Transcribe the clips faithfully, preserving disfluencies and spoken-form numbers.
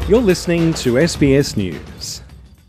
You're listening to S B S News.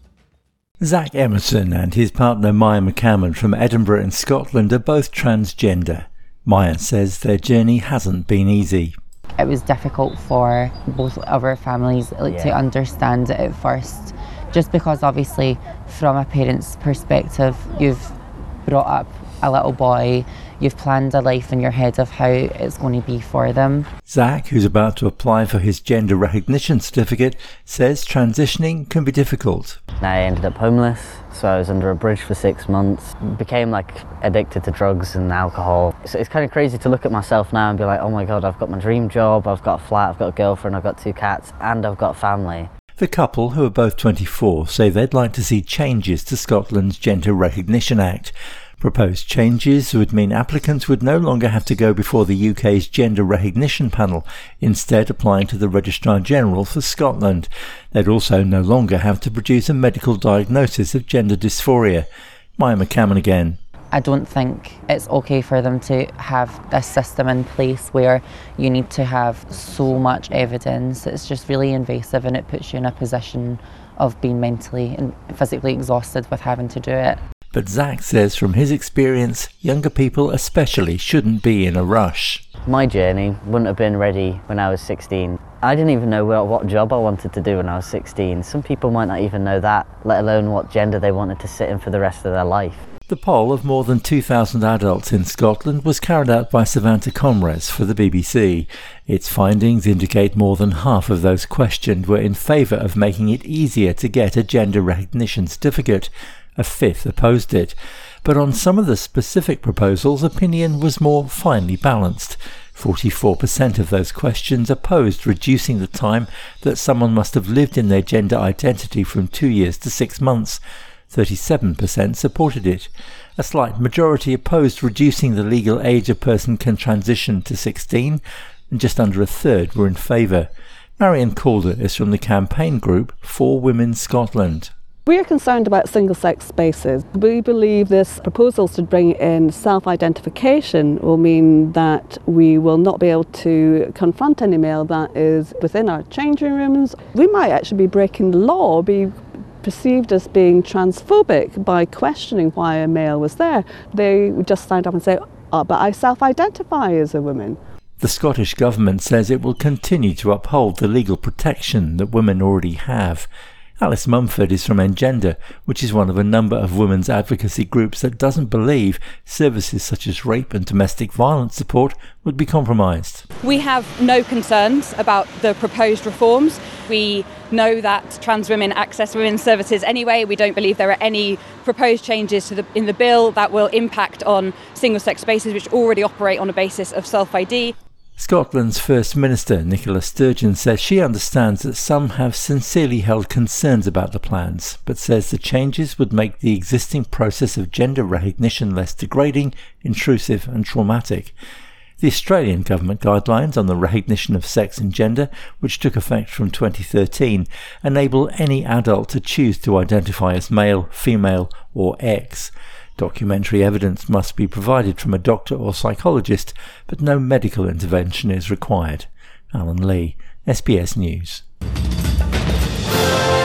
Zach Emerson and his partner Maya McCammon from Edinburgh in Scotland are both transgender. Maya says their journey hasn't been easy. It was difficult for both of our families like, Yeah. to understand it at first, just because obviously from a parent's perspective, you've brought up a little boy, you've planned a life in your head of how it's going to be for them. Zach, who's about to apply for his gender recognition certificate, says transitioning can be difficult. I ended up homeless, so I was under a bridge for six months. Became like addicted to drugs and alcohol. So it's kind of crazy to look at myself now and be like, oh my god, I've got my dream job, I've got a flat, I've got a girlfriend, I've got two cats, and I've got a family. The couple, who are both twenty-four, say they'd like to see changes to Scotland's Gender Recognition Act. Proposed changes would mean applicants would no longer have to go before the U K's Gender Recognition Panel, instead applying to the Registrar General for Scotland. They'd also no longer have to produce a medical diagnosis of gender dysphoria. Maya McCammon again. I don't think it's okay for them to have this system in place where you need to have so much evidence. It's just really invasive and it puts you in a position of being mentally and physically exhausted with having to do it. But Zach says from his experience, younger people especially shouldn't be in a rush. My journey wouldn't have been ready when I was sixteen. I didn't even know what, what job I wanted to do when I was sixteen. Some people might not even know that, let alone what gender they wanted to sit in for the rest of their life. The poll of more than two thousand adults in Scotland was carried out by Savanta Comres for the B B C. Its findings indicate more than half of those questioned were in favour of making it easier to get a gender recognition certificate. A fifth opposed it. But on some of the specific proposals, opinion was more finely balanced. forty-four percent of those questions opposed reducing the time that someone must have lived in their gender identity from two years to six months. thirty-seven percent supported it. A slight majority opposed reducing the legal age a person can transition to sixteen, and just under a third were in favour. Marion Calder is from the campaign group For Women Scotland. We are concerned about single-sex spaces. We believe this proposal to bring in self-identification will mean that we will not be able to confront any male that is within our changing rooms. We might actually be breaking the law, be perceived as being transphobic by questioning why a male was there. They would just stand up and say, oh, but I self-identify as a woman. The Scottish Government says it will continue to uphold the legal protection that women already have. Alice Mumford is from Engender, which is one of a number of women's advocacy groups that doesn't believe services such as rape and domestic violence support would be compromised. We have no concerns about the proposed reforms. We know that trans women access women's services anyway. We don't believe there are any proposed changes to the, in the bill that will impact on single-sex spaces which already operate on a basis of self-I D. Scotland's First Minister, Nicola Sturgeon, says she understands that some have sincerely held concerns about the plans, but says the changes would make the existing process of gender recognition less degrading, intrusive and traumatic. The Australian government guidelines on the recognition of sex and gender, which took effect from twenty thirteen, enable any adult to choose to identify as male, female or X. Documentary evidence must be provided from a doctor or psychologist, but no medical intervention is required. Alan Lee, S B S News.